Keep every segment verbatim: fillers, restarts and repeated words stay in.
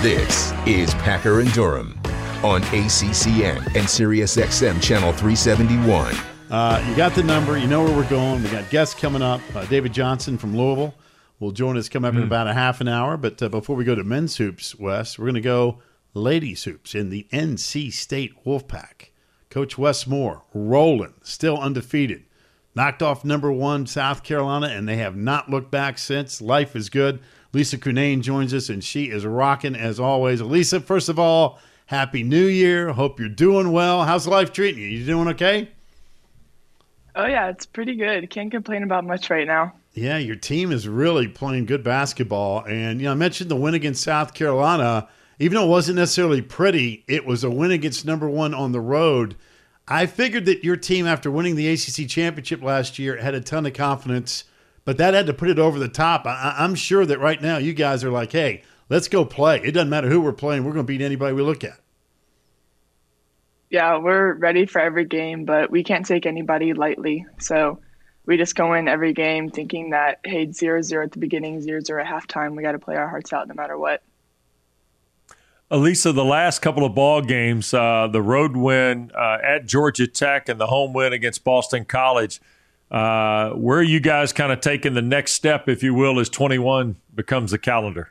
This is Packer and Durham on A C C N and Sirius X M Channel three seventy-one. Uh, you got the number. You know where we're going. We got guests coming up. Uh, David Johnson from Louisville will join us coming up mm. in about a half an hour. But uh, before we go to men's hoops, Wes, we're going to go ladies hoops in the N C State Wolfpack. Coach Wes Moore rolling, still undefeated. Knocked off number one South Carolina, and they have not looked back since. Life is good. Lisa Cunane joins us, and she is rocking as always. Lisa, first of all, Happy New Year. Hope you're doing well. How's life treating you? You doing okay? Oh, yeah, it's pretty good. Can't complain about much right now. Yeah, your team is really playing good basketball. And, you know, I mentioned the win against South Carolina. Even though it wasn't necessarily pretty, it was a win against number one on the road. I figured that your team, after winning the A C C championship last year, had a ton of confidence, but that had to put it over the top. I, I'm sure that right now you guys are like, hey, let's go play. It doesn't matter who we're playing. We're going to beat anybody we look at. Yeah, we're ready for every game, but we can't take anybody lightly. So we just go in every game thinking that, hey, zero zero at the beginning, zero zero at halftime. We got to play our hearts out no matter what. Elisa, the last couple of ball games, uh, the road win uh, at Georgia Tech and the home win against Boston College, uh, where are you guys kind of taking the next step, if you will, as twenty-one becomes the calendar?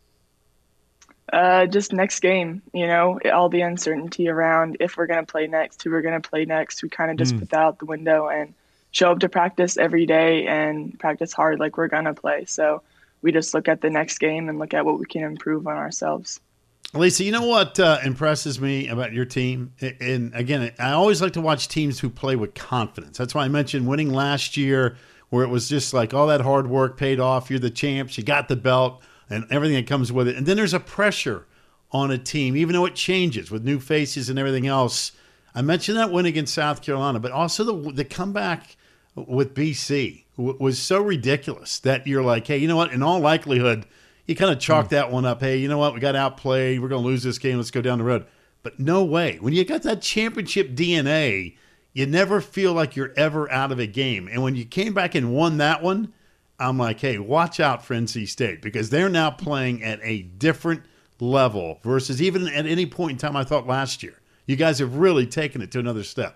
Uh, just next game, you know, all the uncertainty around if we're going to play next, who we're going to play next. We kind of just mm. put that out the window and show up to practice every day and practice hard like we're going to play. So we just look at the next game and look at what we can improve on ourselves. Lisa, you know what uh, impresses me about your team? And again, I always like to watch teams who play with confidence. That's why I mentioned winning last year, where it was just like all that hard work paid off. You're the champs. You got the belt and everything that comes with it. And then there's a pressure on a team, even though it changes with new faces and everything else. I mentioned that win against South Carolina, but also the, the comeback with B C w- was so ridiculous that you're like, hey, you know what? In all likelihood, you kind of chalk that one up. Hey, you know what? We got outplayed. We're going to lose this game. Let's go down the road. But no way. When you got that championship D N A, you never feel like you're ever out of a game. And when you came back and won that one, I'm like, hey, watch out for N C State, because they're now playing at a different level versus even at any point in time I thought last year. You guys have really taken it to another step.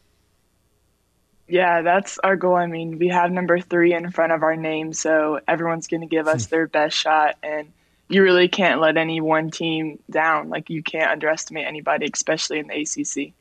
Yeah, that's our goal. I mean, we have number three in front of our name, so everyone's going to give us their best shot, and you really can't let any one team down. Like, you can't underestimate anybody, especially in the A C C.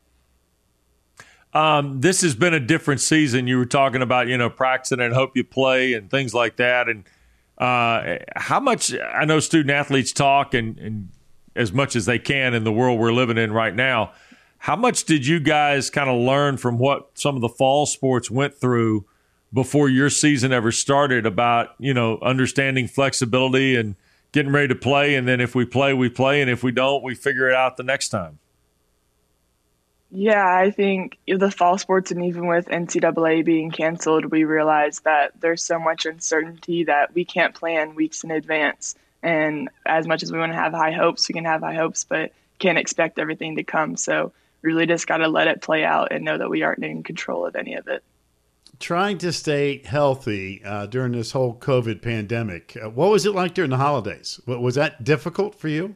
Um, this has been a different season. You were talking about, you know, practicing and hope you play and things like that. And uh, how much – I know student athletes talk and, and as much as they can in the world we're living in right now – how much did you guys kind of learn from what some of the fall sports went through before your season ever started about, you know, understanding flexibility and getting ready to play, and then if we play, we play, and if we don't, we figure it out the next time? Yeah, I think the fall sports, and even with N C double A being canceled, we realized that there's so much uncertainty that we can't plan weeks in advance. And as much as we want to have high hopes, we can have high hopes, but can't expect everything to come. So really just got to let it play out and know that we aren't in control of any of it. Trying to stay healthy uh, during this whole COVID pandemic, uh, what was it like during the holidays? Was that difficult for you?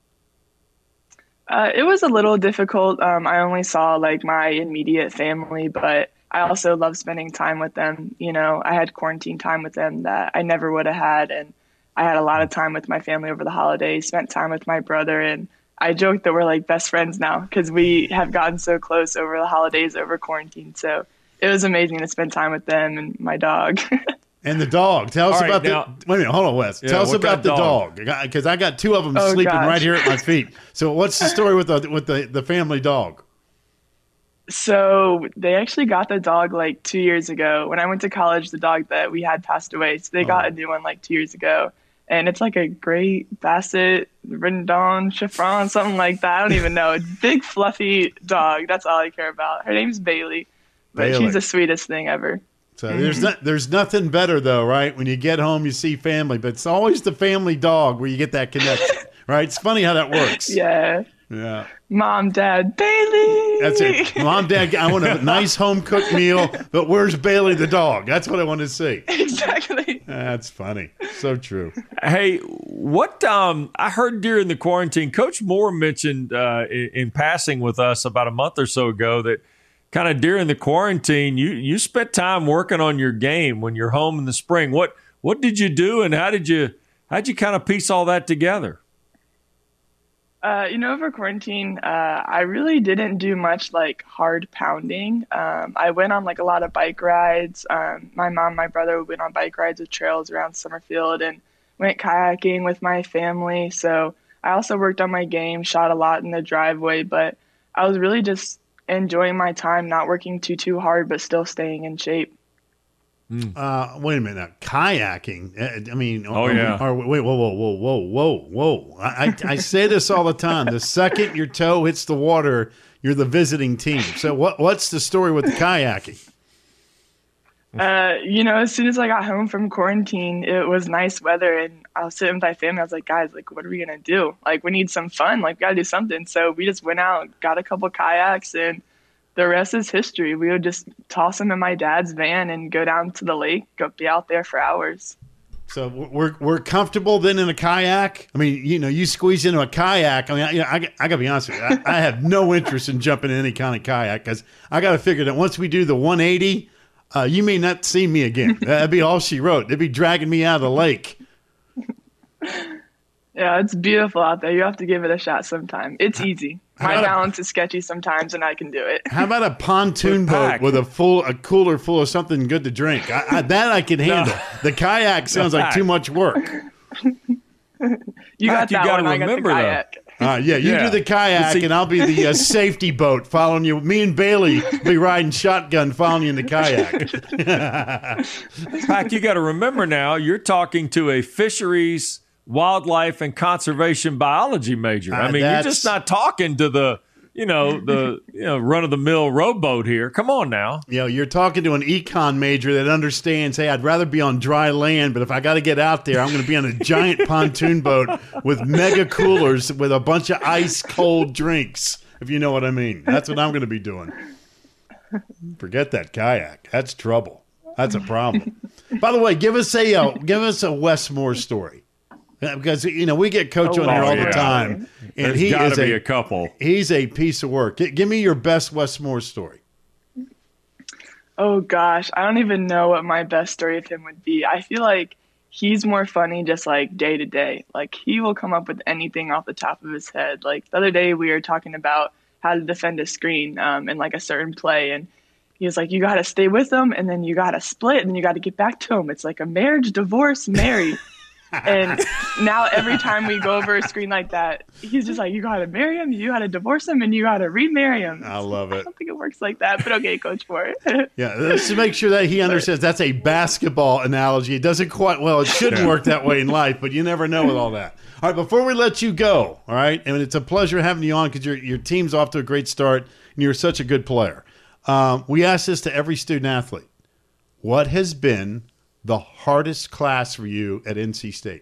Uh, it was a little difficult. Um, I only saw like my immediate family, but I also love spending time with them. You know, I had quarantine time with them that I never would have had. And I had a lot of time with my family over the holidays, spent time with my brother, and I joke that we're like best friends now because we have gotten so close over the holidays, over quarantine. So it was amazing to spend time with them and my dog. And the dog. Tell us right, about now, the – wait a minute. Hold on, Wes. Yeah, Tell us about the dog? dog, because I got two of them oh, sleeping gosh. right here at my feet. So what's the story with the with the, the family dog? So they actually got the dog like two years ago. When I went to college, the dog that we had passed away. So they got oh. a new one like two years ago. And it's like a great Basset, Rendon, Chiffon, something like that. I don't even know. A big, fluffy dog. That's all I care about. Her name's Bailey. But Bailey. She's the sweetest thing ever. So mm-hmm. there's not, there's nothing better, though, right? When you get home, you see family. But it's always the family dog where you get that connection, right? It's funny how that works. Yeah. Yeah. Mom, Dad, Bailey. That's it. Mom, Dad, I want a nice home-cooked meal, but where's Bailey the dog? That's what I want to see. Exactly. That's funny. So true. Hey, what um, I heard during the quarantine, Coach Moore mentioned uh, in, in passing with us about a month or so ago that kind of during the quarantine, you you spent time working on your game when you're home in the spring. What what did you do, and how did you how'd you kind of piece all that together? Uh, you know, over quarantine, uh, I really didn't do much like hard pounding. Um, I went on like a lot of bike rides. Um, my mom, my brother went on bike rides with trails around Summerfield and went kayaking with my family. So I also worked on my game, shot a lot in the driveway, but I was really just enjoying my time, not working too, too hard, but still staying in shape. Uh, wait a minute now. Kayaking. uh, I mean, Oh, or- yeah. or- wait, whoa, whoa, whoa, whoa, whoa, whoa. I, I, I say this all the time. The second your toe hits the water, you're the visiting team. So what what's the story with the kayaking? Uh, you know, as soon as I got home from quarantine, it was nice weather, and I was sitting with my family. I was like, guys, like, what are we gonna do? Like, we need some fun. Like, we gotta do something. So we just went out, got a couple kayaks, and the rest is history. We would just toss them in my dad's van and go down to the lake, go be out there for hours. So we're we're comfortable then in a kayak. I mean, you know, you squeeze into a kayak. I mean, I, you know, I, I gotta be honest with you. I, I have no interest in jumping in any kind of kayak because I gotta figure that once we do the one eighty, uh, you may not see me again. That'd be all she wrote. They'd be dragging me out of the lake. Yeah, it's beautiful out there. You have to give it a shot sometime. It's easy. My about a- balance is sketchy sometimes, and I can do it. How about a pontoon With boat pack. with a full a cooler full of something good to drink? I, I, that I can handle. The kayak sounds like too much work. You got Pat, you that gotta one. I got the remember, though. kayak. Uh, yeah, you Yeah. do the kayak, See- and I'll be the uh, safety boat following you. Me and Bailey be riding shotgun, following you in the kayak. Pac, you got to remember now, you're talking to a fisheries, wildlife, and conservation biology major. I Uh, mean, you're that's- just not talking to the, you know, the you know run of the mill rowboat here. Come on now. You know, you're talking to an econ major that understands, hey, I'd rather be on dry land, but if I got to get out there, I'm going to be on a giant pontoon boat with mega coolers with a bunch of ice cold drinks, if you know what I mean. That's what I'm going to be doing. Forget that kayak. That's trouble. That's a problem. By the way, give us a uh, give us a Westmore story. Uh, Because, you know, we get Coach Oh, on here all yeah. the time, and There's he got is to be a, a couple. he's a piece of work. G- give me your best Westmore story. Oh gosh, I don't even know what my best story of him would be. I feel like he's more funny just like day to day. Like he will come up with anything off the top of his head. Like the other day we were talking about how to defend a screen um, in like a certain play, and he was like, you got to stay with them, and then you got to split, and you got to get back to them. It's like a marriage, divorce, marry. And now every time we go over a screen like that, he's just like, you got to marry him, you got to divorce him, and you got to remarry him. I love I it. don't think it works like that, but okay, coach, for it. Yeah, let's make sure that he understands that's a basketball analogy. It doesn't quite, well, it shouldn't work that way in life, but you never know with all that. All right, before we let you go, all right, and it's a pleasure having you on because your, your team's off to a great start and you're such a good player. Um, we ask this to every student athlete. What has been the hardest class for you at N C State?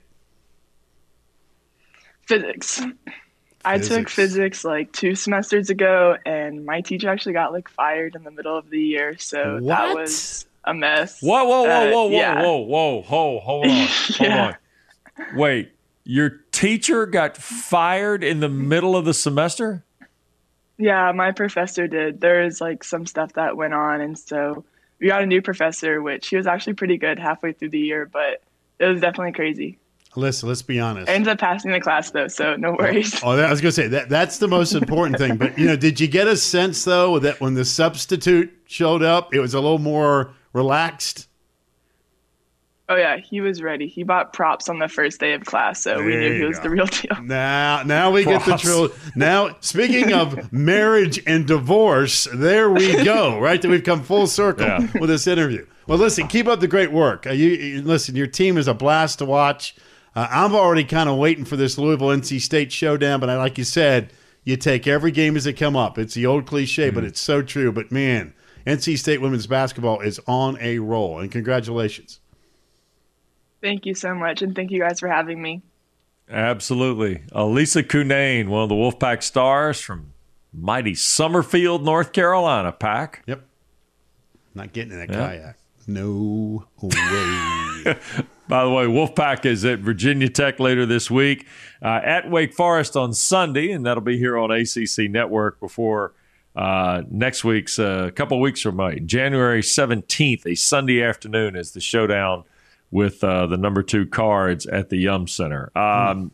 Physics. I took Physics. physics like two semesters ago, and my teacher actually got like fired in the middle of the year, so What? that was a mess. Whoa, whoa, whoa, Uh, whoa, whoa, yeah. whoa, whoa, whoa, hold on, hold Yeah. on. Wait, your teacher got fired in the middle of the semester? Yeah, my professor did. There was like some stuff that went on, and so we got a new professor, which he was actually pretty good halfway through the year, but it was definitely crazy. Listen, let's be honest. I ended up passing the class though, so no worries. Oh, I was going to say that that's the most important thing. But, you know, did you get a sense, though, that when the substitute showed up, it was a little more relaxed? Oh yeah, he was ready. He bought props on the first day of class, so we There knew he you was go. the real deal. Now, now we get the Props. trill. Now, speaking of marriage and divorce, there we go. Right, that we've come full circle Yeah. with this interview. Well, listen, keep up the great work. Uh, you, you listen, your team is a blast to watch. Uh, I'm already kind of waiting for this Louisville N C State showdown, but I, like you said, you take every game as it come up. It's the old cliche, but it's so true. But man, N C State women's basketball is on a roll, and congratulations. Thank you so much, and thank you guys for having me. Absolutely. Elisa Cunane, one of the Wolfpack stars from mighty Summerfield, North Carolina, Pack. Yep. Not getting in that Yeah. kayak. No way. By the way, Wolfpack is at Virginia Tech later this week, uh, at Wake Forest on Sunday, and that'll be here on A C C Network before uh, next week's, a uh, couple weeks from May. January seventeenth, a Sunday afternoon, is the showdown with uh, the number two Cards at the Yum Center. Um, mm.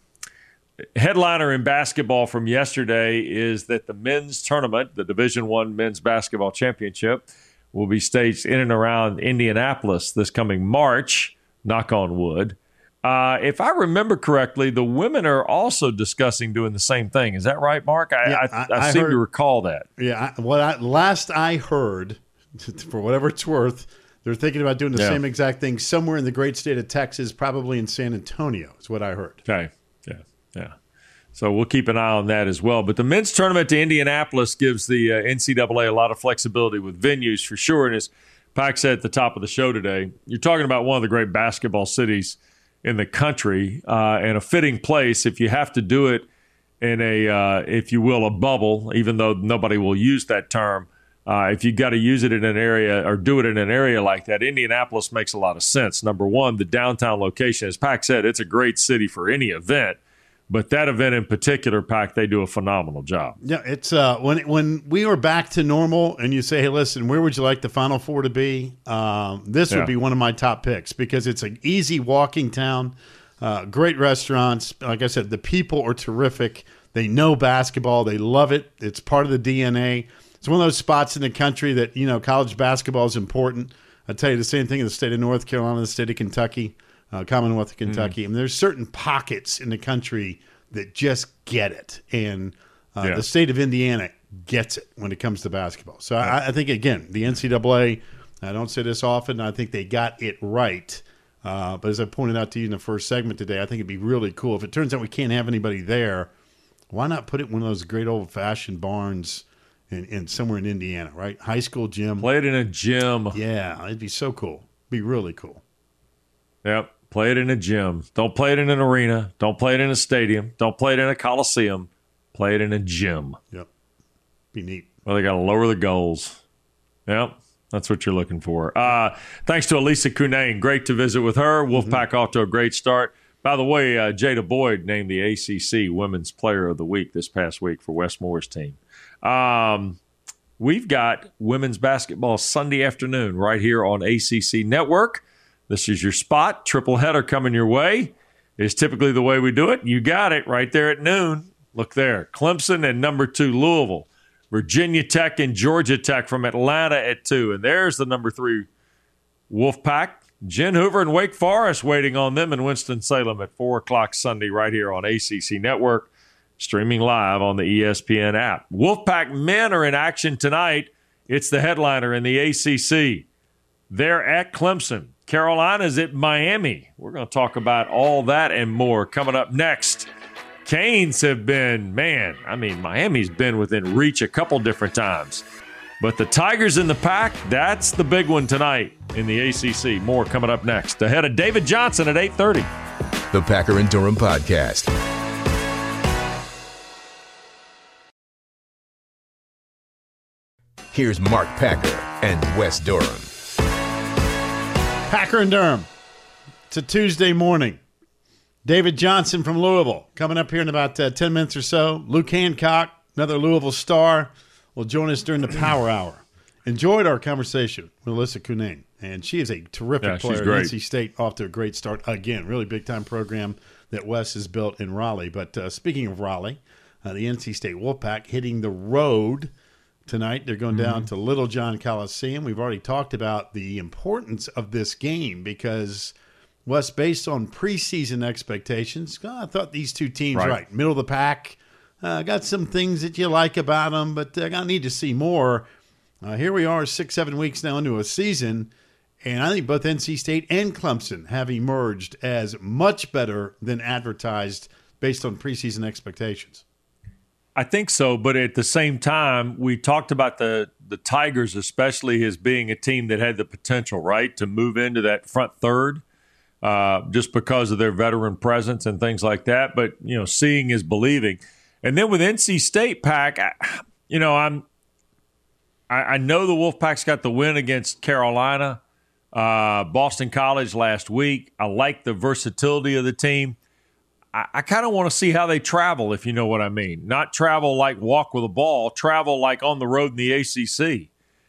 Headliner in basketball from yesterday is that the men's tournament, the Division One Men's Basketball Championship, will be staged in and around Indianapolis this coming March. Knock on wood. Uh, if I remember correctly, the women are also discussing doing the same thing. Is that right, Mark? I, yeah, I, I, I seem heard, to recall that. Yeah. I, what I, last I heard, for whatever it's worth, they're thinking about doing the yeah. same exact thing somewhere in the great state of Texas, probably in San Antonio, is what I heard. Okay. Yeah. Yeah. So we'll keep an eye on that as well. But the men's tournament to Indianapolis gives the uh, N C double A a lot of flexibility with venues for sure. And as Pack said at the top of the show today, you're talking about one of the great basketball cities in the country uh, and a fitting place if you have to do it in a, uh, if you will, a bubble, even though nobody will use that term. Uh, if you got to use it in an area or do it in an area like that, Indianapolis makes a lot of sense. Number one, the downtown location. As Pack said, it's a great city for any event. But that event in particular, Pack, they do a phenomenal job. Yeah, it's uh, when when we are back to normal and you say, hey, listen, where would you like the Final Four to be? Um, this yeah. would be one of my top picks because it's an easy walking town, uh, great restaurants. Like I said, the people are terrific. They know basketball. They love it. It's part of the D N A. It's one of those spots in the country that, you know, college basketball is important. I tell you the same thing in the state of North Carolina, the state of Kentucky. Uh, Commonwealth of Kentucky. Mm. I mean, there's certain pockets in the country that just get it, and uh, yeah. the state of Indiana gets it when it comes to basketball. So yeah. I, I think, again, the N C double A, I don't say this often, I think they got it right. Uh, but as I pointed out to you in the first segment today, I think it'd be really cool. If it turns out we can't have anybody there, why not put it in one of those great old-fashioned barns in, in somewhere in Indiana, right? High school gym. Play it in a gym. Yeah, it'd be so cool. Be really cool. Yep. Play it in a gym. Don't play it in an arena. Don't play it in a stadium. Don't play it in a coliseum. Play it in a gym. Yep. Be neat. Well, they got to lower the goals. Yep. That's what you're looking for. Uh, thanks to Elisa Cunane. Great to visit with her. Wolfpack mm-hmm. off to a great start. By the way, uh, Jada Boyd named the A C C Women's Player of the Week this past week for Wes Moore's team. Um, we've got women's basketball Sunday afternoon right here on A C C Network. This is your spot. Triple header coming your way. It's typically the way we do it. You got it right there at noon. Look there. Clemson and number two, Louisville. Virginia Tech and Georgia Tech from Atlanta at two. And there's the number three Wolfpack. Jen Hoover and Wake Forest waiting on them in Winston-Salem at four o'clock Sunday right here on A C C Network, streaming live on the E S P N app. Wolfpack men are in action tonight. It's the headliner in the A C C. They're at Clemson. Carolina's at Miami. We're going to talk about all that and more coming up next. Canes have been, man, I mean, Miami's been within reach a couple different times. But the Tigers in the pack, that's the big one tonight in the A C C. More coming up next. Ahead of David Johnson at eight thirty. The Packer and Durham Podcast. Here's Mark Packer and Wes Durham. Packer and Durham. It's a Tuesday morning. David Johnson from Louisville coming up here in about uh, ten minutes or so. Luke Hancock, another Louisville star, will join us during the Power Hour. Enjoyed our conversation with Elisa Cunane, and she is a terrific yeah, player at N C State, off to a great start. Again, really big-time program that Wes has built in Raleigh. But uh, speaking of Raleigh, uh, the N C State Wolfpack hitting the road tonight. They're going down mm-hmm. to Littlejohn Coliseum. We've already talked about the importance of this game because, Wes, based on preseason expectations, I thought these two teams, right, right middle of the pack, uh, got some things that you like about them, but I uh, need to see more. Uh, here we are six, seven weeks now into a season, and I think both N C State and Clemson have emerged as much better than advertised based on preseason expectations. I think so, but at the same time, we talked about the, the Tigers especially as being a team that had the potential, right, to move into that front third uh, just because of their veteran presence and things like that. But, you know, seeing is believing. And then with N C State, Pack, I, you know, I'm I, I know the Wolfpack's got the win against Carolina, uh, Boston College last week. I like the versatility of the team. I, I kind of want to see how they travel, if you know what I mean. Not travel like walk with a ball, travel like on the road in the A C C.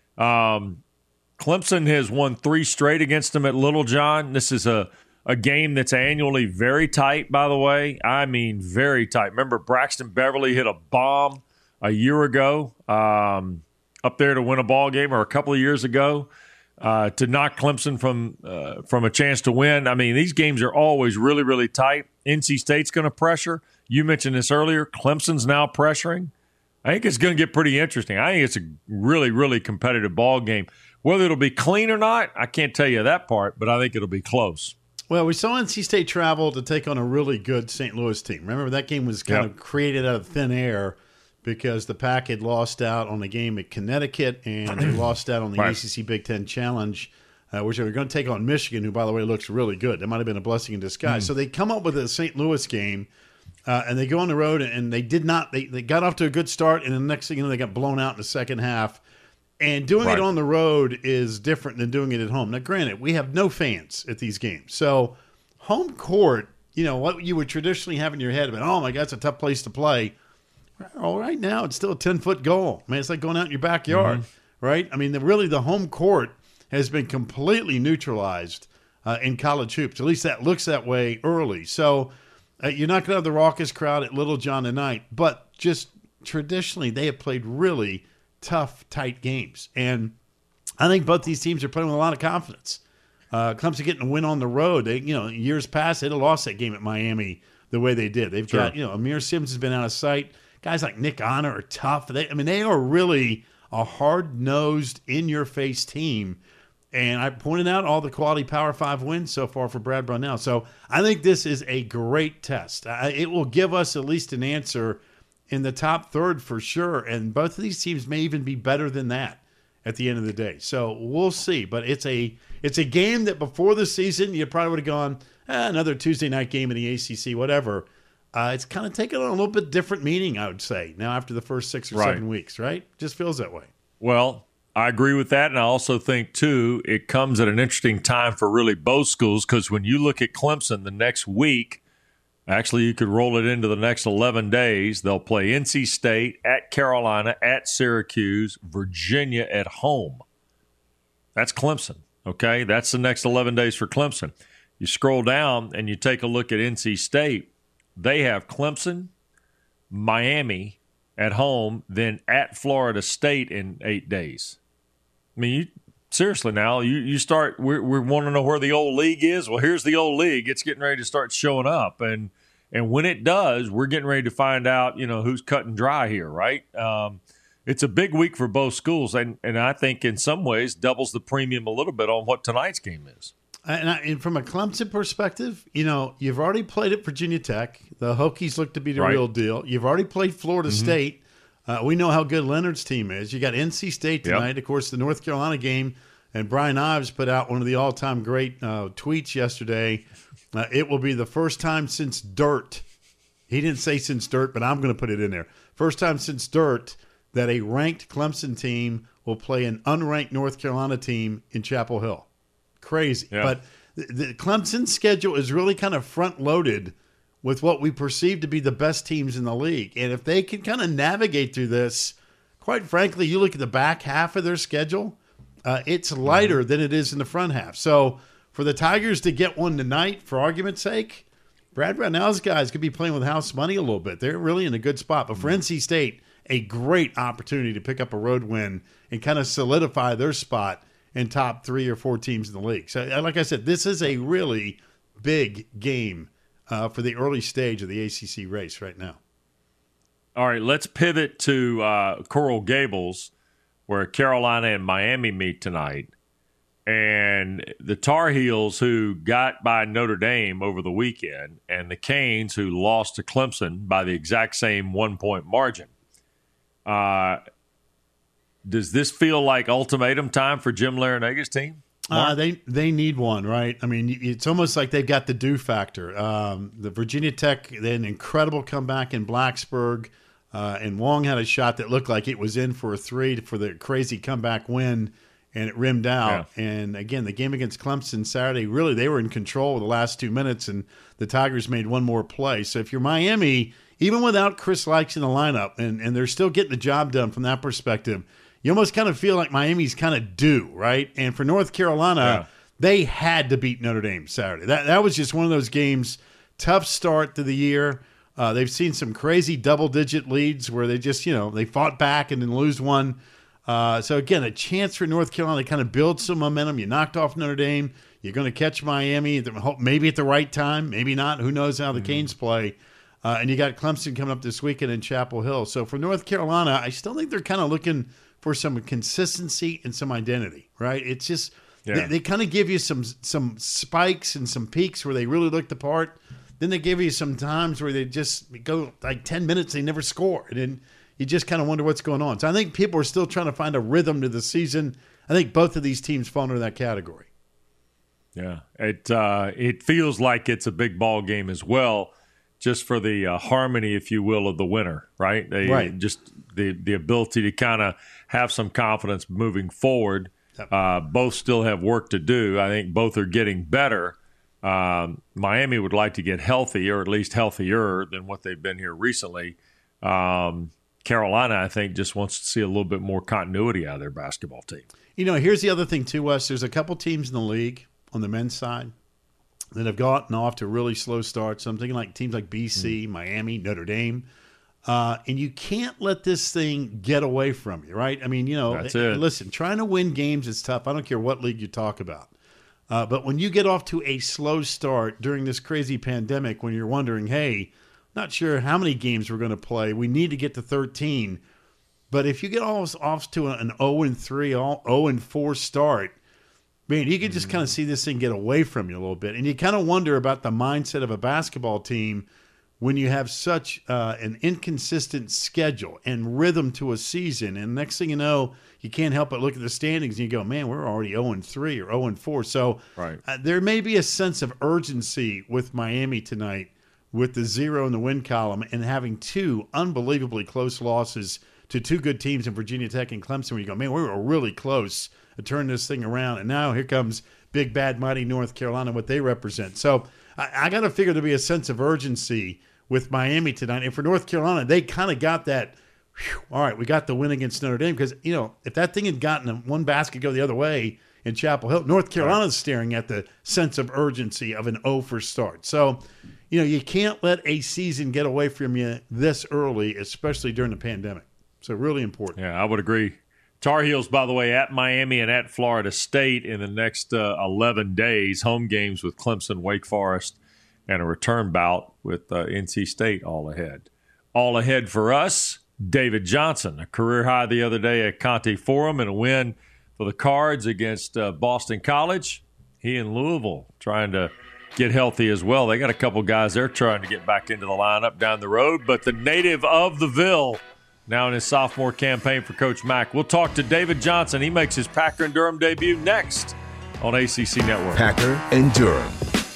Um, Clemson has won three straight against them at Littlejohn. This is a, a game that's annually very tight, by the way. I mean, very tight. Remember, Braxton Beverly hit a bomb a year ago um, up there to win a ball game, or a couple of years ago, uh, to knock Clemson from uh, from a chance to win. I mean, these games are always really, really tight. N C State's going to pressure. You mentioned this earlier. Clemson's now pressuring. I think it's going to get pretty interesting. I think it's a really, really competitive ball game. Whether it'll be clean or not, I can't tell you that part, but I think it'll be close. Well, we saw N C State travel to take on a really good Saint Louis team. Remember, that game was kind yep. of created out of thin air because the Pack had lost out on a game at Connecticut, and they lost out on the right. A C C Big Ten Challenge, uh, which they were going to take on Michigan, who, by the way, looks really good. That might have been a blessing in disguise. Mm. So they come up with a Saint Louis game, uh, and they go on the road, and they did not. They, they got off to a good start, and the next thing you know, they got blown out in the second half. And doing right. it on the road is different than doing it at home. Now, granted, we have no fans at these games. So home court, you know, what you would traditionally have in your head about, oh, my God, it's a tough place to play. Well, right now, it's still a ten-foot goal. I mean, it's like going out in your backyard, mm-hmm. right? I mean, the, really, the home court has been completely neutralized uh, in college hoops. At least that looks that way early. So uh, you're not going to have the raucous crowd at Littlejohn tonight. But just traditionally, they have played really tough, tight games. And I think both these teams are playing with a lot of confidence. Uh, Clemson getting a win on the road. They, you know, years past, they'd have lost that game at Miami the way they did. They've sure. got, you know, Amir Sims has been out of sight. Guys like Nick Honor are tough. They, I mean, they are really a hard-nosed, in-your-face team. And I pointed out all the quality Power Five wins so far for Brad Brownell. So I think this is a great test. I, it will give us at least an answer in the top third for sure. And both of these teams may even be better than that at the end of the day. So we'll see. But it's a it's a game that before the season, you probably would have gone, eh, another Tuesday night game in the A C C, whatever. Uh, it's kind of taken on a little bit different meaning, I would say, now after the first six or right. seven weeks, right? Just feels that way. Well, I agree with that. And I also think, too, it comes at an interesting time for really both schools, because when you look at Clemson the next week, actually, you could roll it into the next eleven days. They'll play N C State, at Carolina, at Syracuse, Virginia at home. That's Clemson, okay? That's the next eleven days for Clemson. You scroll down and you take a look at N C State. They have Clemson, Miami at home, then at Florida State in eight days. I mean, you, seriously now, you, you start, we we want to know where the old league is. Well, here's the old league. It's getting ready to start showing up. And and when it does, we're getting ready to find out, you know, who's cutting dry here, right? Um, it's a big week for both schools. And, and I think in some ways doubles the premium a little bit on what tonight's game is. And, I, and from a Clemson perspective, you know, you've already played at Virginia Tech. The Hokies look to be the right. real deal. You've already played Florida mm-hmm. State. Uh, we know how good Leonard's team is. You got N C State tonight. Yep. Of course, the North Carolina game. And Brian Ives put out one of the all-time great uh, tweets yesterday. Uh, it will be the first time since dirt. He didn't say since dirt, but I'm going to put it in there. First time since dirt that a ranked Clemson team will play an unranked North Carolina team in Chapel Hill. Crazy. Yeah. But the, the Clemson schedule is really kind of front-loaded with what we perceive to be the best teams in the league. And if they can kind of navigate through this, quite frankly, you look at the back half of their schedule, uh, it's lighter mm-hmm. than it is in the front half. So for the Tigers to get one tonight, for argument's sake, Brad Brownell's guys could be playing with house money a little bit. They're really in a good spot. But for mm-hmm. N C State, a great opportunity to pick up a road win and kind of solidify their spot in top three or four teams in the league. So, like I said, this is a really big game uh, for the early stage of the A C C race right now. All right, let's pivot to uh, Coral Gables, where Carolina and Miami meet tonight. And the Tar Heels, who got by Notre Dame over the weekend, and the Canes, who lost to Clemson by the exact same one-point margin. Uh Does this feel like ultimatum time for Jim Larinaga's team? Uh, they they need one, right? I mean, it's almost like they've got the do factor. Um, the Virginia Tech, they had an incredible comeback in Blacksburg, uh, and Wong had a shot that looked like it was in for a three for the crazy comeback win and it rimmed out. Yeah. And again, the game against Clemson Saturday, really, they were in control of the last two minutes, and the Tigers made one more play. So if you're Miami, even without Chris Lykes in the lineup, and, and they're still getting the job done from that perspective, you almost kind of feel like Miami's kind of due, right? And for North Carolina, yeah. they had to beat Notre Dame Saturday. That that was just one of those games, tough start to the year. Uh, they've seen some crazy double-digit leads where they just, you know, they fought back and then lose one. Uh, so, again, a chance for North Carolina to kind of build some momentum. You knocked off Notre Dame. You're going to catch Miami, maybe at the right time, maybe not. Who knows how the mm-hmm. Canes play. Uh, and you got Clemson coming up this weekend in Chapel Hill. So, for North Carolina, I still think they're kind of looking for some consistency and some identity, right? It's just yeah. they, they kind of give you some some spikes and some peaks where they really look the part. Then they give you some times where they just go like ten minutes, they never score. And then you just kind of wonder what's going on. So I think people are still trying to find a rhythm to the season. I think both of these teams fall into that category. Yeah, it uh, it feels like it's a big ball game as well, just for the uh, harmony, if you will, of the winner, right? They, right. Just the, the ability to kind of have some confidence moving forward. Yep. Uh, both still have work to do. I think both are getting better. Um, Miami would like to get healthy, or at least healthier than what they've been here recently. Um, Carolina, I think, just wants to see a little bit more continuity out of their basketball team. You know, here's the other thing, too, Wes. There's a couple teams in the league on the men's side that have gotten off to really slow starts. I'm thinking like teams like B C, mm. Miami, Notre Dame. Uh, and you can't let this thing get away from you, right? I mean, you know, That's it. Listen, trying to win games is tough. I don't care what league you talk about. Uh, but when you get off to a slow start during this crazy pandemic, when you're wondering, hey, not sure how many games we're going to play, we need to get to thirteen. But if you get off, off to an oh and three, oh and four start, man, you can just kind of see this thing get away from you a little bit. And you kind of wonder about the mindset of a basketball team when you have such uh, an inconsistent schedule and rhythm to a season. And next thing you know, you can't help but look at the standings and you go, man, we're already oh and three or oh and four. So right. uh, there may be a sense of urgency with Miami tonight with the zero in the win column and having two unbelievably close losses to two good teams in Virginia Tech and Clemson, where you go, man, we were really close to turn this thing around. And now here comes big, bad, mighty North Carolina, what they represent. So I, I got to figure there'll be a sense of urgency with Miami tonight. And for North Carolina, they kind of got that, whew, all right, we got the win against Notre Dame. Because, you know, if that thing had gotten one basket go the other way in Chapel Hill, North Carolina's staring at the sense of urgency of an oh for start. So, you know, you can't let a season get away from you this early, especially during the pandemic. So really important. Yeah, I would agree. Tar Heels, by the way, at Miami and at Florida State in the next uh, eleven days. Home games with Clemson, Wake Forest, and a return bout with uh, N C State all ahead. All ahead for us, David Johnson, a career high the other day at Conte Forum and a win for the Cards against uh, Boston College. He and Louisville trying to get healthy as well. They got a couple guys there trying to get back into the lineup down the road, but the native of the Ville now in his sophomore campaign for Coach Mack. We'll talk to David Johnson. He makes his Packer and Durham debut next on A C C Network. Packer and Durham.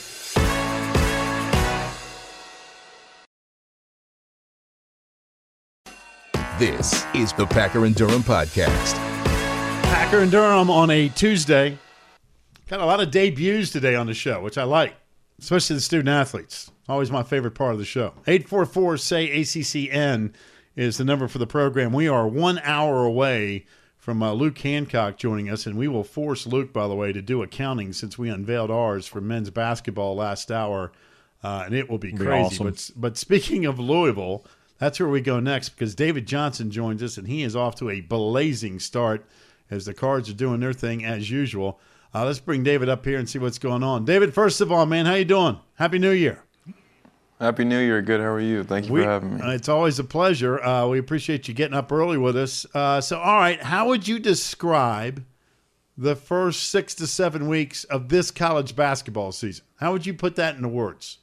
This is the Packer and Durham podcast. Packer and Durham on a Tuesday. Got a lot of debuts today on the show, which I like, especially the student athletes. Always my favorite part of the show. eight four four, S A Y, A C C N is the number for the program. We are one hour away from uh, Luke Hancock joining us, and we will force Luke, by the way, to do accounting since we unveiled ours for men's basketball last hour, uh, and it will be It'll crazy. be awesome. But, but speaking of Louisville, that's where we go next because David Johnson joins us, and he is off to a blazing start as the Cards are doing their thing as usual. Uh, let's bring David up here and see what's going on. David, first of all, man, how you doing? Happy New Year. Happy New Year. Good. How are you? Thank you we, for having me. Uh, it's always a pleasure. Uh, we appreciate you getting up early with us. Uh, so, all right, how would you describe the first six to seven weeks of this college basketball season? How would you put that into words?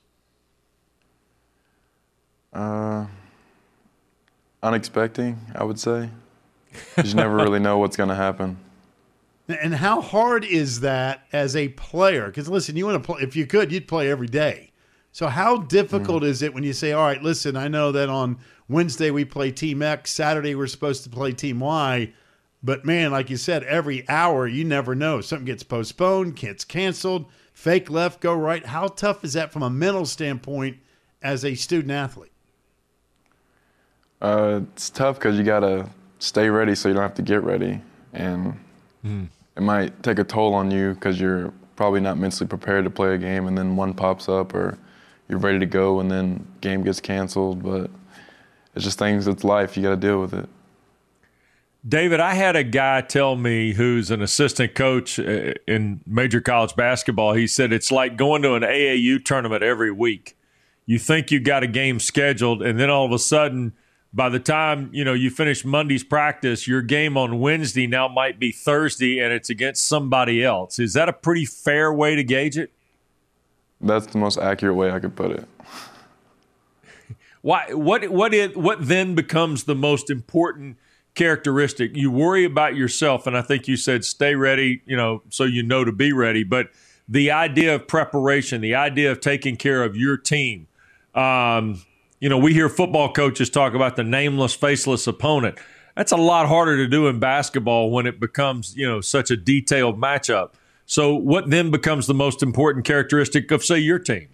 Uh, unexpected, I would say. You just never really know what's going to happen. And how hard is that as a player? Because, listen, you want to play. If you could, you'd play every day. So how difficult mm. is it when you say, all right, listen, I know that on Wednesday we play Team X, Saturday we're supposed to play Team Y, But, man, like you said, every hour you never know. Something gets postponed, gets canceled, fake left, go right. How tough is that from a mental standpoint as a student athlete? Uh, it's tough because you got to stay ready so you don't have to get ready. And mm. it might take a toll on you because you're probably not mentally prepared to play a game, and then one pops up, or you're ready to go and then game gets canceled. But it's just things, it's life. You got to deal with it. David, I had a guy tell me who's an assistant coach in major college basketball. He said it's like going to an A A U tournament every week. You think you got a game scheduled, and then all of a sudden, by the time you know you finish Monday's practice, your game on Wednesday now might be Thursday, and it's against somebody else. Is that a pretty fair way to gauge it? That's the most accurate way I could put it. Why? What? What? It, what then becomes the most important characteristic? You worry about yourself, and I think you said stay ready, you know, so you know to be ready. But the idea of preparation, the idea of taking care of your team. Um, you know, we hear football coaches talk about the nameless, faceless opponent. That's a lot harder to do in basketball when it becomes, you know, such a detailed matchup. So what then becomes the most important characteristic of, say, your team?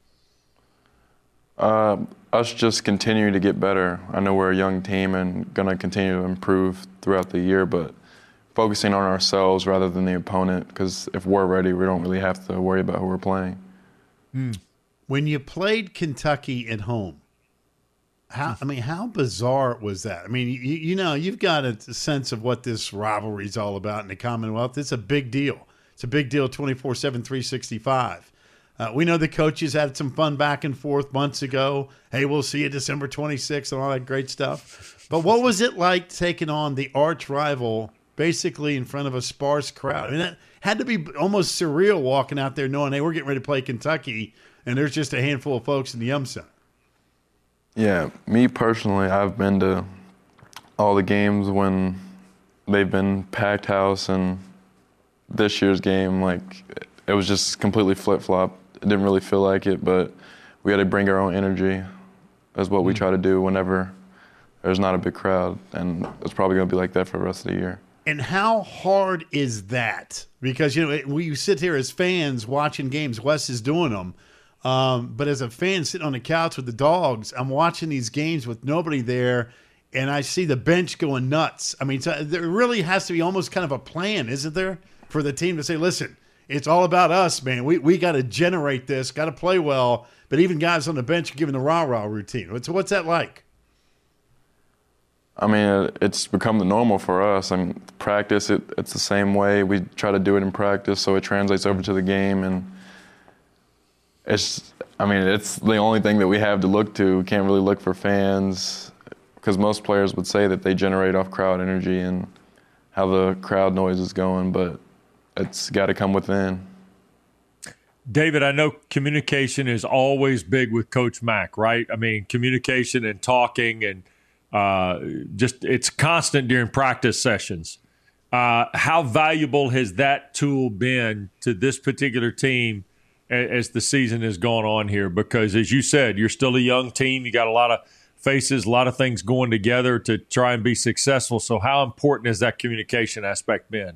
Uh, us just continue to get better. I know we're a young team and going to continue to improve throughout the year, but focusing on ourselves rather than the opponent, because if we're ready, we don't really have to worry about who we're playing. Hmm. When you played Kentucky at home, how I mean, how bizarre was that? I mean, you, you know, you've got a sense of what this rivalry is all about in the Commonwealth. It's a big deal. It's a big deal twenty-four seven, three sixty-five. Uh, we know the coaches had some fun back and forth months ago. Hey, we'll see you December twenty-sixth and all that great stuff. But what was it like taking on the arch rival basically in front of a sparse crowd? I mean, that had to be almost surreal walking out there knowing, hey, we're getting ready to play Kentucky, and there's just a handful of folks in the Yum Center. Yeah, me personally, I've been to all the games when they've been packed house, and this year's game, like, it was just completely flip-flop. It didn't really feel like it, but we had to bring our own energy. That's what we try to do whenever there's not a big crowd, and it's probably going to be like that for the rest of the year. And how hard is that? Because, you know, we sit here as fans watching games. Wes is doing them. Um, but as a fan sitting on the couch with the dogs, I'm watching these games with nobody there, and I see the bench going nuts. I mean, so there really has to be almost kind of a plan, isn't there, for the team to say, listen, it's all about us, man. We we got to generate this, got to play well. But even guys on the bench are giving the rah-rah routine. So what's that like? I mean, it's become the normal for us. I mean, practice, it, it's the same way. We try to do it in practice, so it translates over to the game. And it's, I mean, it's the only thing that we have to look to. We can't really look for fans, because most players would say that they generate off crowd energy and how the crowd noise is going, but it's got to come within. David, I know communication is always big with Coach Mack, right? I mean, communication and talking, and uh, just it's constant during practice sessions. Uh, how valuable has that tool been to this particular team as the season has gone on here? Because, as you said, you're still a young team. You got a lot of faces, a lot of things going together to try and be successful. So how important has that communication aspect been?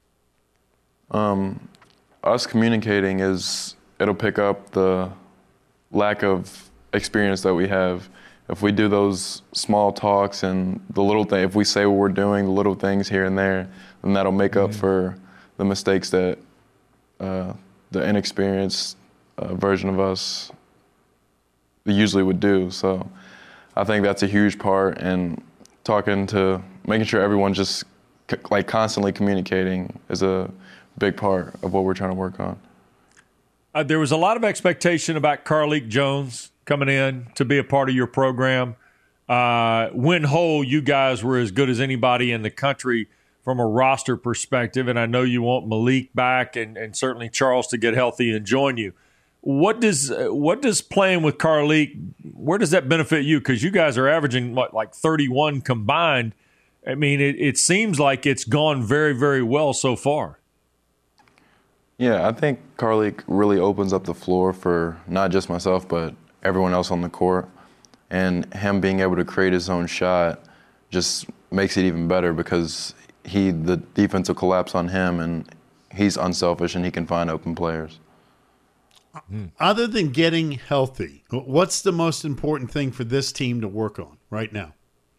Um, us communicating is, it'll pick up the lack of experience that we have. If we do those small talks and the little thing, if we say what we're doing, the little things here and there, then that'll make up mm-hmm. for the mistakes that uh, the inexperienced uh, version of us usually would do. So I think that's a huge part, and talking to, making sure everyone just like constantly communicating is a big part of what we're trying to work on. Uh, there was a lot of expectation about Carlik Jones coming in to be a part of your program. Uh, when whole, you guys were as good as anybody in the country from a roster perspective, and I know you want Malik back and, and certainly Charles to get healthy and join you. What does what does playing with Carlik, where does that benefit you? Because you guys are averaging, what, like thirty-one combined. I mean, it, it seems like it's gone very, very well so far. Yeah, I think Carlik really opens up the floor for not just myself, but everyone else on the court. And him being able to create his own shot just makes it even better, because he the defense will collapse on him, and he's unselfish and he can find open players. Other than getting healthy, what's the most important thing for this team to work on right now?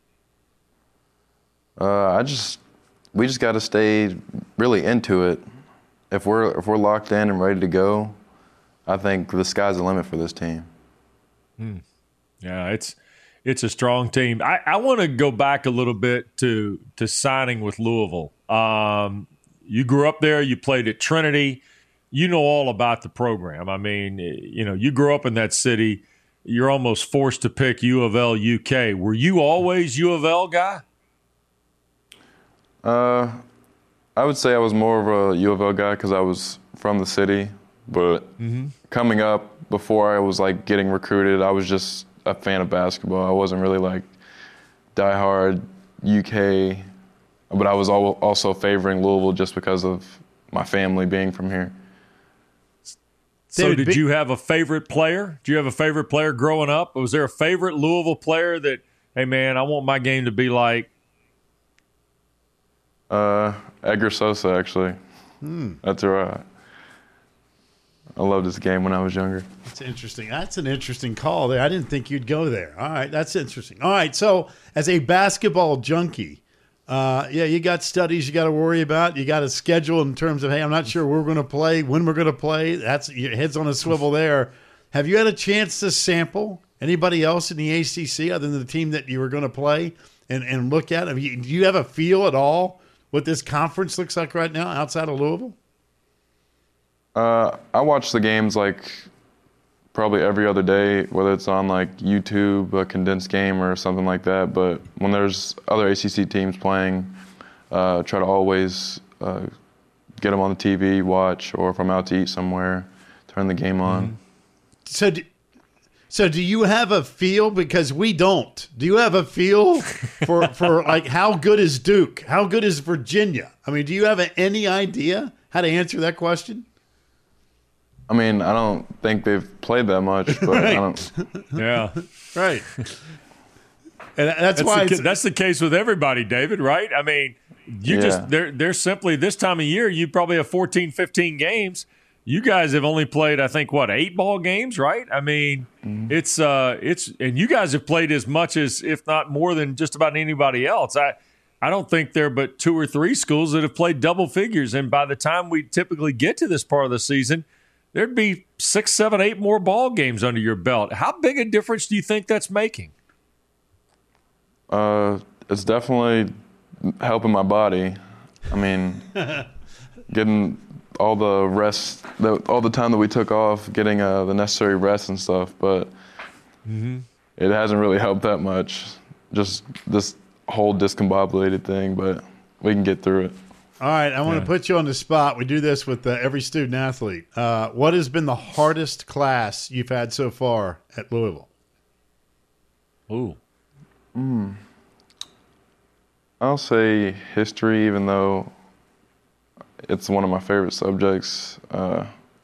Uh, I just we just got to stay really into it. If we're if we're locked in and ready to go, I think the sky's the limit for this team. Hmm. Yeah, it's it's a strong team. I, I want to go back a little bit to to signing with Louisville. Um, you grew up there. You played at Trinity. You know all about the program. I mean, you know, you grew up in that city. You're almost forced to pick U of L, U K. Were you always U of L guy? Uh, I would say I was more of a U of L guy because I was from the city. But mm-hmm. coming up, before I was like getting recruited, I was just a fan of basketball. I wasn't really like diehard U K, but I was also favoring Louisville just because of my family being from here. So did you have a favorite player? Do you have a favorite player growing up? Was there a favorite Louisville player that, hey, man, I want my game to be like? Uh, Edgar Sosa, actually. Hmm. That's right. I loved his game when I was younger. That's interesting. That's an interesting call there. I didn't think you'd go there. All right, that's interesting. All right, so as a basketball junkie, uh, yeah, you got studies you got to worry about. You got a schedule in terms of, hey, I'm not sure where we're going to play, when we're going to play. That's your head's on a swivel there. Have you had a chance to sample anybody else in the A C C other than the team that you were going to play and, and look at? Have you, do you have a feel at all what this conference looks like right now outside of Louisville? Uh, I watch the games like probably every other day, whether it's on like YouTube, a condensed game or something like that. But when there's other A C C teams playing, uh, try to always uh, get them on the T V, watch, or if I'm out to eat somewhere, turn the game on. So, do, so do you have a feel? Because we don't. Do you have a feel for for like how good is Duke? How good is Virginia? I mean, do you have any idea how to answer that question? I mean, I don't think they've played that much, but right. I don't. Yeah, right. And that's, that's why the, that's the case with everybody, David. Right? I mean, you yeah. just they're they're simply this time of year. You probably have fourteen, fifteen games. You guys have only played, I think, what eight ball games, right? I mean, mm-hmm. it's uh, it's and you guys have played as much as, if not more than, just about anybody else. I. I don't think there are but two or three schools that have played double figures, and by the time we typically get to this part of the season, there'd be six, seven, eight more ball games under your belt. How big a difference do you think that's making? Uh, it's definitely helping my body. I mean, getting all the rest, the, all the time that we took off, getting uh, the necessary rest and stuff, but mm-hmm. it hasn't really helped that much. Just this whole discombobulated thing, but we can get through it. All right, I want yeah. to put you on the spot. We do this with uh, every student athlete. Uh, what has been the hardest class you've had so far at Louisville? Ooh. Mm. I'll say history, even though it's one of my favorite subjects. Uh,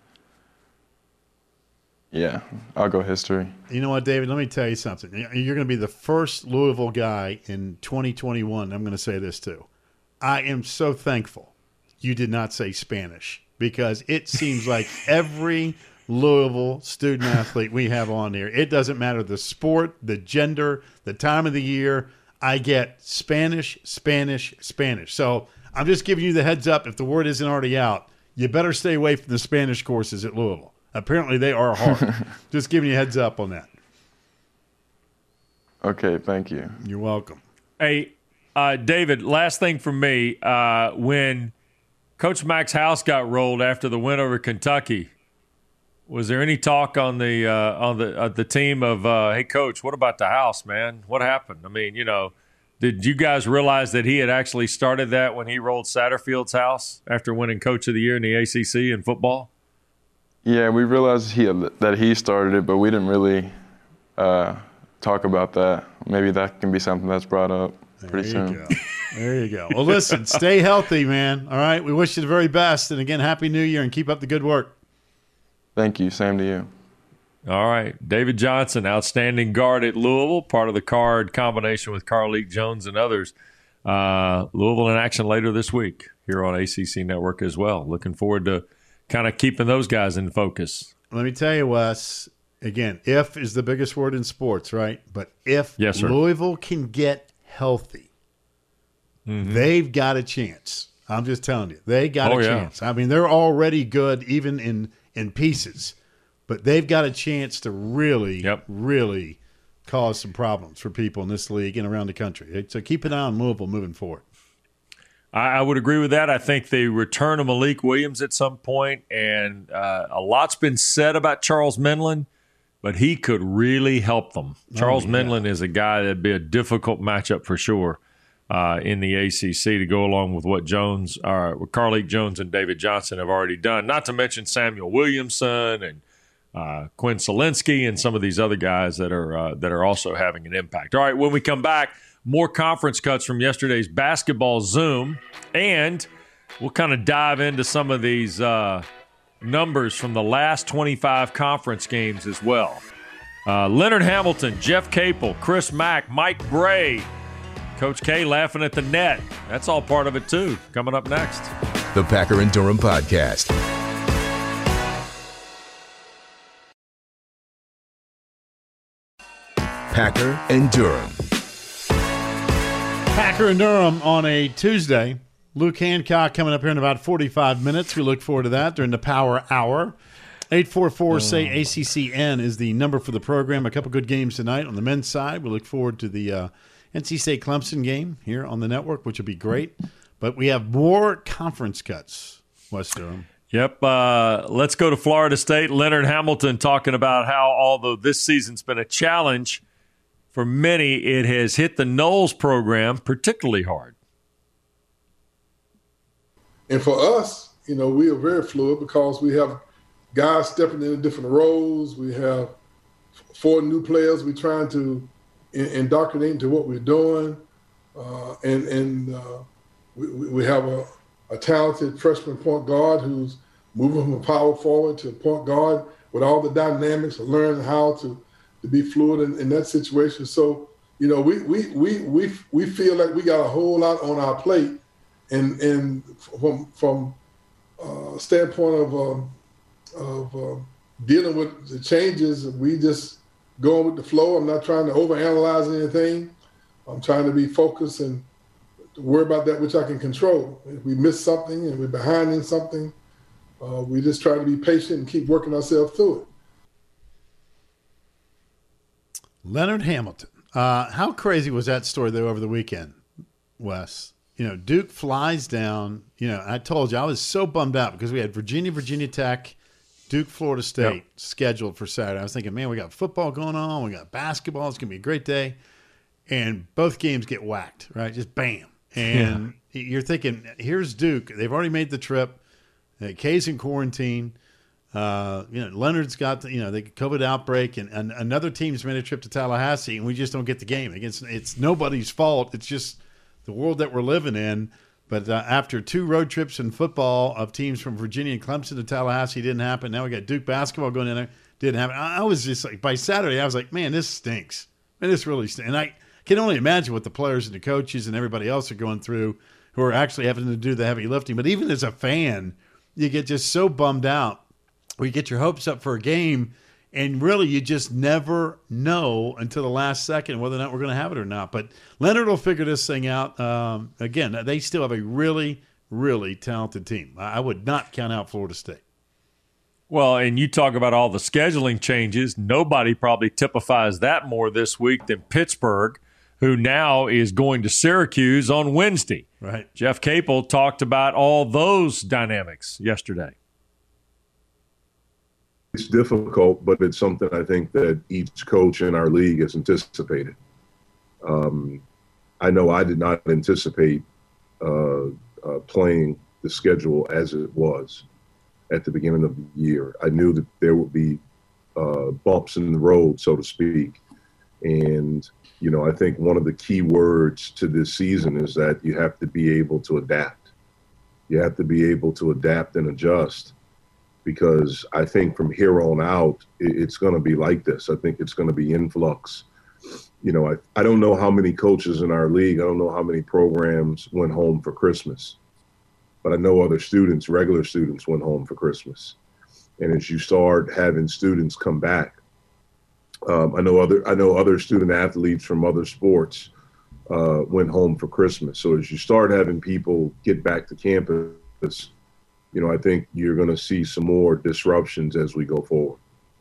yeah, I'll go history. You know what, David? Let me tell you something. You're going to be the first Louisville guy in twenty twenty-one. I'm going to say this too. I am so thankful you did not say Spanish, because it seems like every Louisville student athlete we have on here, it doesn't matter the sport, the gender, the time of the year, I get Spanish, Spanish, Spanish. So I'm just giving you the heads up. If the word isn't already out, you better stay away from the Spanish courses at Louisville. Apparently they are hard. Just giving you a heads up on that. Okay, thank you. You're welcome. Hey, Uh, David, last thing from me. Uh, when Coach Max House got rolled after the win over Kentucky, was there any talk on the uh, on the uh, the team of, uh, hey, Coach, what about the house, man? What happened? I mean, you know, did you guys realize that he had actually started that when he rolled Satterfield's house after winning Coach of the Year in the A C C in football? Yeah, we realized he had, that he started it, but we didn't really uh, talk about that. Maybe that can be something that's brought up. Pretty there you soon. go. There you go. Well, listen, stay healthy, man. All right. We wish you the very best. And again, Happy New Year, and keep up the good work. Thank you. Same to you. All right. David Johnson, outstanding guard at Louisville, part of the Card combination with Carlik Jones and others. Uh, Louisville in action later this week here on A C C Network as well. Looking forward to kind of keeping those guys in focus. Let me tell you, Wes, again, if is the biggest word in sports, right? But if yes, sir. Louisville can get healthy, mm-hmm. they've got a chance. I'm just telling you, they got oh, a yeah. chance. I mean, they're already good even in, in pieces, but they've got a chance to really, yep. really cause some problems for people in this league and around the country. So keep an eye on Louisville moving forward. I would agree with that. I think they return to Malik Williams at some point, and uh, a lot's been said about Charles Minlin, but he could really help them. Charles oh, yeah. Minlin is a guy that'd be a difficult matchup for sure uh, in the A C C to go along with what Jones, uh, Carlik Jones and David Johnson have already done, not to mention Samuel Williamson and uh, Quinn Selinsky and some of these other guys that are uh, that are also having an impact. All right, when we come back, more conference cuts from yesterday's basketball Zoom, and we'll kind of dive into some of these uh, numbers from the last twenty-five conference games as well. Uh, Leonard Hamilton, Jeff Capel, Chris Mack, Mike Bray, Coach K laughing at the net. That's all part of it, too. Coming up next. The Packer and Durham Podcast. Packer and Durham. Packer and Durham on a Tuesday. Luke Hancock coming up here in about forty-five minutes. We look forward to that during the Power Hour. eight four four, S A Y, A C C N is the number for the program. A couple good games tonight on the men's side. We look forward to the uh, N C State Clemson game here on the network, which will be great. But we have more conference cuts, West Durham. Yep. Uh, let's go to Florida State. Leonard Hamilton talking about how, although this season's been a challenge, for many, it has hit the Knowles program particularly hard. And for us, you know, we are very fluid because we have guys stepping into different roles. We have four new players we're trying to indoctrinate into what we're doing. Uh, and and uh, we, we have a, a talented freshman point guard who's moving from a power forward to a point guard with all the dynamics of learning how to to be fluid in, in that situation. So, you know, we we we we we feel like we got a whole lot on our plate, and and from from uh, standpoint of um, of uh, dealing with the changes, we just going with the flow. I'm not trying to overanalyze anything. I'm trying to be focused and worry about that which I can control. If we miss something and we're behind in something, uh, we just try to be patient and keep working ourselves through it. Leonard Hamilton. Uh, how crazy was that story, though, over the weekend, Wes? You know, Duke flies down. You know, I told you I was so bummed out because we had Virginia, Virginia Tech, Duke, Florida State yep. scheduled for Saturday. I was thinking, man, we got football going on. We got basketball. It's going to be a great day. And both games get whacked, right? Just bam. And yeah. you're thinking, here's Duke. They've already made the trip. Kay's in quarantine. Uh, you know, Leonard's got the, you know, the COVID outbreak, and, and another team's made a trip to Tallahassee, and we just don't get the game. It's, it's nobody's fault. It's just the world that we're living in. But uh, after two road trips in football of teams from Virginia and Clemson to Tallahassee, didn't happen. Now we got Duke basketball going in there. Didn't happen. I, I was just like, by Saturday, I was like, man, this stinks. Man, this really stinks. And I can only imagine what the players and the coaches and everybody else are going through who are actually having to do the heavy lifting. But even as a fan, you get just so bummed out. Or you get your hopes up for a game, and really you just never know until the last second whether or not we're going to have it or not. But Leonard will figure this thing out. Um, again, they still have a really, really talented team. I would not count out Florida State. Well, and you talk about all the scheduling changes. Nobody probably typifies that more this week than Pittsburgh, who now is going to Syracuse on Wednesday. Right. Jeff Capel talked about all those dynamics yesterday. It's difficult, but it's something I think that each coach in our league has anticipated. Um, I know I did not anticipate uh, uh, playing the schedule as it was at the beginning of the year. I knew that there would be uh, bumps in the road, so to speak. And, you know, I think one of the key words to this season is that you have to be able to adapt. You have to be able to adapt and adjust. Because I think from here on out, it's going to be like this. I think it's going to be influx you know, I, I don't know how many coaches in our league, I don't know how many programs went home for Christmas, but I know other students, regular students, went home for Christmas. And as you start having students come back, um, I know other I know other student athletes from other sports uh, went home for Christmas. So as you start having people get back to campus, you know, I think you're going to see some more disruptions as we go forward.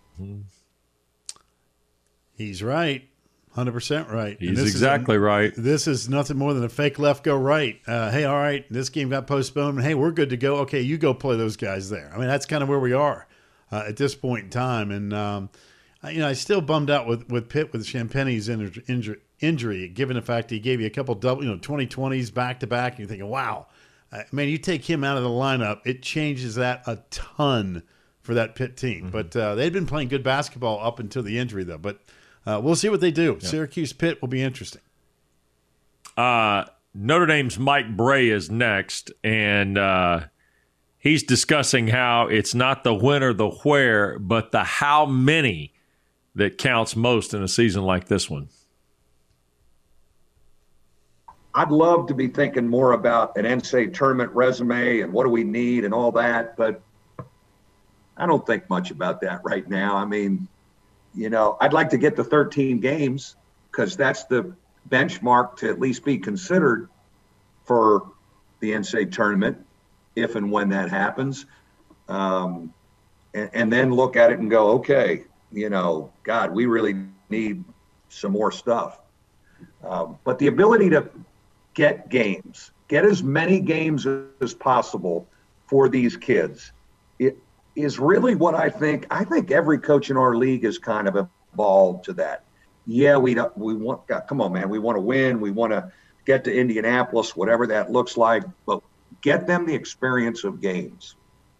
He's right. one hundred percent right. He's exactly is a, right. This is nothing more than a fake left go right. Uh, hey, all right, this game got postponed. Hey, we're good to go. Okay, you go play those guys there. I mean, that's kind of where we are uh, at this point in time. And, um, you know, I still bummed out with, with Pitt with Champagne's injury, injury, given the fact he gave you a couple double, you know, twenty twenties back-to-back, and you're thinking, wow. Uh, man, you take him out of the lineup, it changes that a ton for that Pitt team. Mm-hmm. But uh, they'd been playing good basketball up until the injury, though. But Uh, we'll see what they do. Yeah. Syracuse Pitt will be interesting. Uh, Notre Dame's Mike Bray is next, and uh, he's discussing how it's not the when or the where, but the how many that counts most in a season like this one. I'd love to be thinking more about an N C double A tournament resume and what do we need and all that, but I don't think much about that right now. I mean, you know, I'd like to get to thirteen games because that's the benchmark to at least be considered for the N C double A tournament, if and when that happens. Um, and, and then look at it and go, okay, you know, God, we really need some more stuff. Um, but the ability to get games, get as many games as possible for these kids, it is really what I think. I think every coach in our league has kind of evolved to that. Yeah, we don't, we want, God, come on, man, we want to win. We want to get to Indianapolis, whatever that looks like, but get them the experience of games.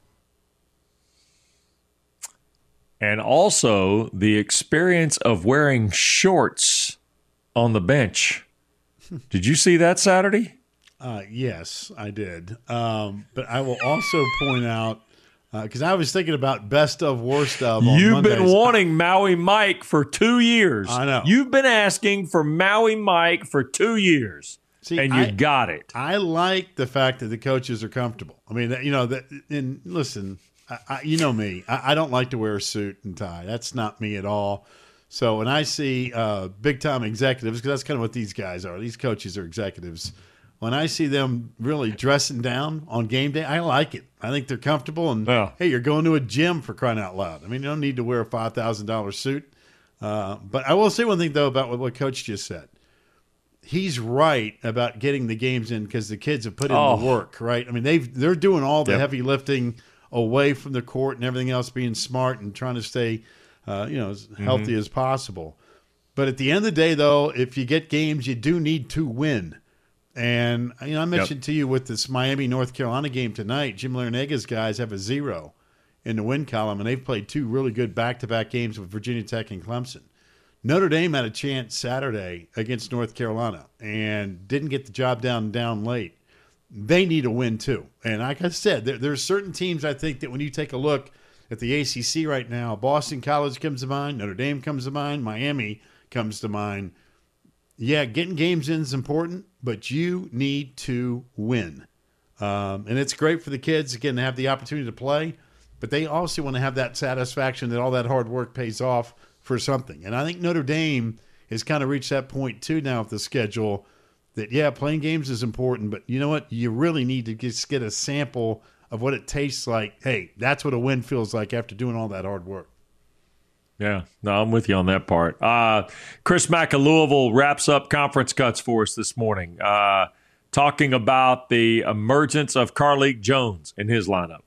And also the experience of wearing shorts on the bench. Did you see that Saturday? Uh, yes, I did. Um, but I will also point out, because uh, I was thinking about best of, worst of. On You've Mondays. been wanting Maui Mike for two years. I know. You've been asking for Maui Mike for two years, See, and you I, got it. I like the fact that the coaches are comfortable. I mean, you know, that. And listen, I, I, you know me. I, I don't like to wear a suit and tie. That's not me at all. So when I see uh, big-time executives, because that's kind of what these guys are. These coaches are executives. When I see them really dressing down on game day, I like it. I think they're comfortable. And, yeah. hey, you're going to a gym for crying out loud. I mean, you don't need to wear a five thousand dollars suit. Uh, but I will say one thing, though, about what, what Coach just said. He's right about getting the games in because the kids have put in oh. the work, right? I mean, they've, they're doing all the yep. heavy lifting away from the court and everything else, being smart and trying to stay uh, you know, as mm-hmm. healthy as possible. But at the end of the day, though, if you get games, you do need to win. And you know, I mentioned yep. to you with this Miami North Carolina game tonight, Jim Larinaga's guys have a zero in the win column, and they've played two really good back-to-back games with Virginia Tech and Clemson. Notre Dame had a chance Saturday against North Carolina and didn't get the job down down late. They need a win too. And like I said, there, there are certain teams I think that when you take a look at the A C C right now, Boston College comes to mind, Notre Dame comes to mind, Miami comes to mind. Yeah, getting games in is important, but you need to win. Um, and it's great for the kids, again, to have the opportunity to play, but they also want to have that satisfaction that all that hard work pays off for something. And I think Notre Dame has kind of reached that point, too, now with the schedule that, yeah, playing games is important, but you know what? You really need to just get a sample of what it tastes like. Hey, that's what a win feels like after doing all that hard work. Yeah, no, I'm with you on that part. Uh, Chris Mack of Louisville wraps up conference cuts for us this morning, uh, talking about the emergence of Carlik Jones in his lineup.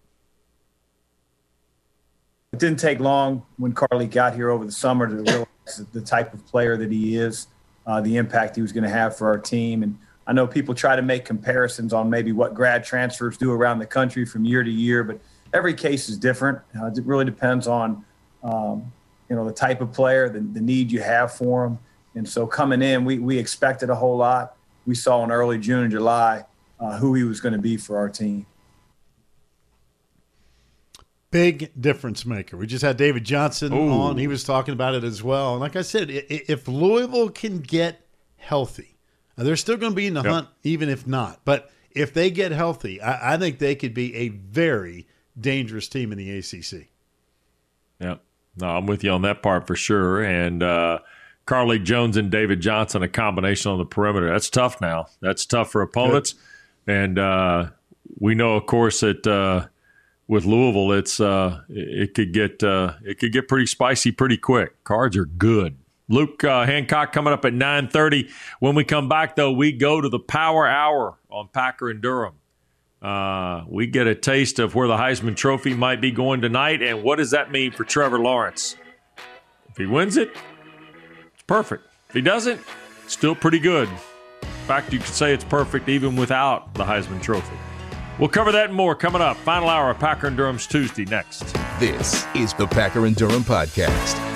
It didn't take long when Carlik got here over the summer to realize the type of player that he is, uh, the impact he was going to have for our team. And I know people try to make comparisons on maybe what grad transfers do around the country from year to year, but every case is different. Uh, it really depends on um, – you know, the type of player, the, the need you have for him. And so coming in, we, we expected a whole lot. We saw in early June and July uh, who he was going to be for our team. Big difference maker. We just had David Johnson Ooh. on. He was talking about it as well. And like I said, if Louisville can get healthy, they're still going to be in the yep. hunt, even if not. But if they get healthy, I, I think they could be a very dangerous team in the A C C. Yeah, no, I'm with you on that part for sure. And uh, Carlik Jones and David Johnson, a combination on the perimeter. That's tough now. That's tough for opponents. Good. And uh, we know, of course, that uh, with Louisville, it's uh, it could get uh, it could get pretty spicy pretty quick. Cards are good. Luke uh, Hancock coming up at nine thirty. When we come back, though, we go to the Power Hour on Packer and Durham. Uh, we get a taste of where the Heisman Trophy might be going tonight, and what does that mean for Trevor Lawrence? If he wins it, it's perfect. If he doesn't, still pretty good. In fact, you could say it's perfect even without the Heisman Trophy. We'll cover that and more coming up. Final hour of Packer and Durham's Tuesday next. This is the Packer and Durham Podcast.